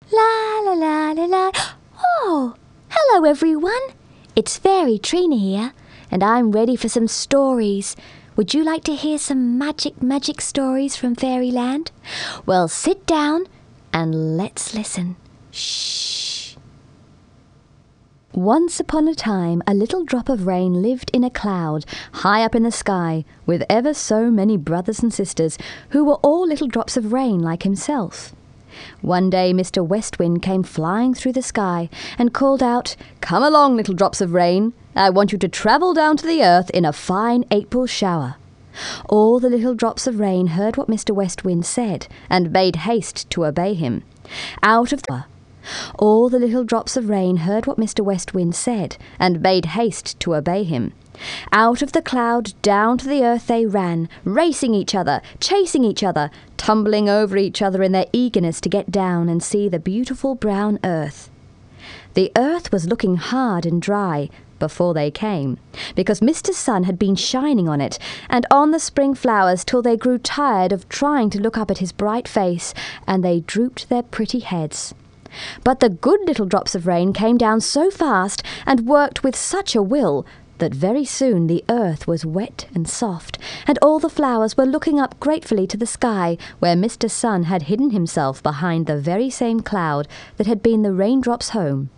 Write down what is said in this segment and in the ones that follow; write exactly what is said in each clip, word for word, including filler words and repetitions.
La la la la la. Oh, hello everyone. It's Fairy Trina here, and I'm ready for some stories. Would you like to hear some magic, magic stories from Fairyland? Well, sit down and let's listen. Shh. Once upon a time, a little drop of rain lived in a cloud high up in the sky, with ever so many brothers and sisters who were all little drops of rain like himself. One day Mister West Wind came flying through the sky and called out, "Come along, little drops of rain. I want you to travel down to the earth in a fine April shower." All the little drops of rain heard what Mister West Wind said and made haste to obey him. Out of the All the little drops of rain heard what Mister West Wind said and made haste to obey him. Out of the cloud down to the earth they ran, racing each other, chasing each other, tumbling over each other in their eagerness to get down and see the beautiful brown earth. The earth was looking hard and dry before they came, because Mister Sun had been shining on it and on the spring flowers till they grew tired of trying to look up at his bright face, and they drooped their pretty heads. But the good little drops of rain came down so fast and worked with such a will that very soon the earth was wet and soft, and all the flowers were looking up gratefully to the sky, where Mister Sun had hidden himself behind the very same cloud that had been the raindrop's home.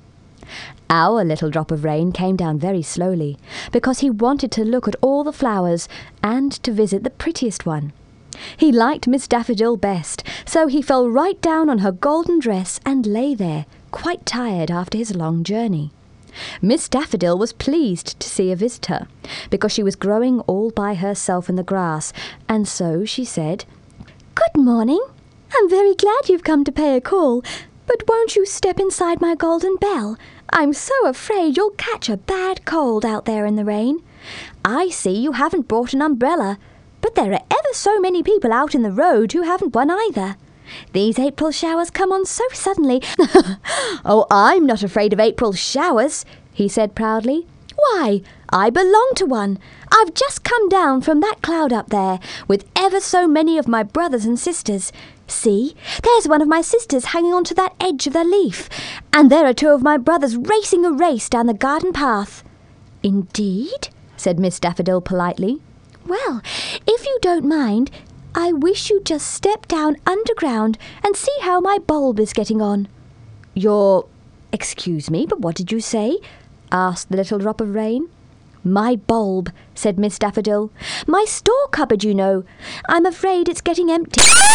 Our little drop of rain came down very slowly, because he wanted to look at all the flowers and to visit the prettiest one. He liked Miss Daffodil best, so he fell right down on her golden dress and lay there, quite tired after his long journey. Miss Daffodil was pleased to see a visitor, because she was growing all by herself in the grass, and so she said, "Good morning. I'm very glad you've come to pay a call, but won't you step inside my golden bell? I'm so afraid you'll catch a bad cold out there in the rain. I see you haven't brought an umbrella, but there are ever so many people out in the road who haven't one either. These April showers come on so suddenly." "Oh, I'm not afraid of April showers," he said proudly. "Why, I belong to one. I've just come down from that cloud up there, with ever so many of my brothers and sisters. See, there's one of my sisters hanging on to that edge of the leaf, and there are two of my brothers racing a race down the garden path." "Indeed?" said Miss Daffodil politely. "Well, if you don't mind, I wish you'd just step down underground and see how my bulb is getting on." "Your... excuse me, but what did you say?" asked the little drop of rain. "My bulb," said Miss Daffodil. "My store cupboard, you know. I'm afraid it's getting empty."